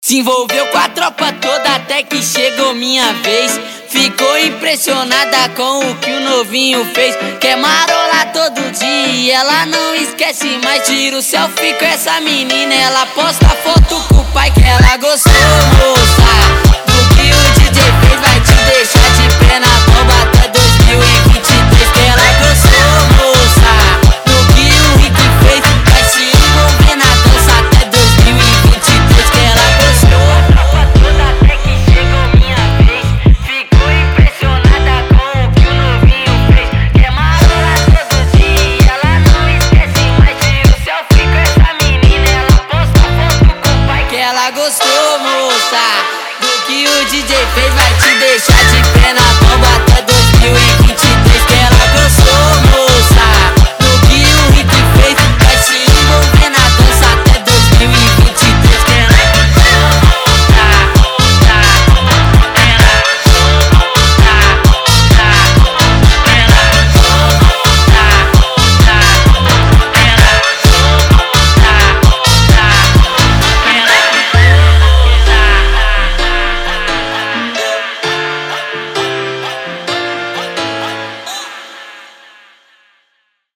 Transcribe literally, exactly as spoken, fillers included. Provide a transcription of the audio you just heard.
Se envolveu com a tropa toda até que chegou minha vez. Ficou impressionada com o que o novinho fez. Quer marolar todo dia, ela não esquece mais. Tira o selfie com essa menina, ela posta foto com o pai que ela gostou, moça. Do que o D J fez vai te deixar de pé na bomba até dois mil e vinte e três. Que ela gostou, moça. Do que o Rick fez vai se envolver na dança até dois mil e vinte e três. Que ela gostou. A tropa toda até que chegou minha vez. Ficou impressionada com o que o novinho fez. Quer marolar todo dia, ela não esquece mais. Tira o selfie com essa menina, ela posta foto com o pai que ela gostou, moça. Do que o D J fez vai te deixar de pé na bomba até dois mil e vinte e três.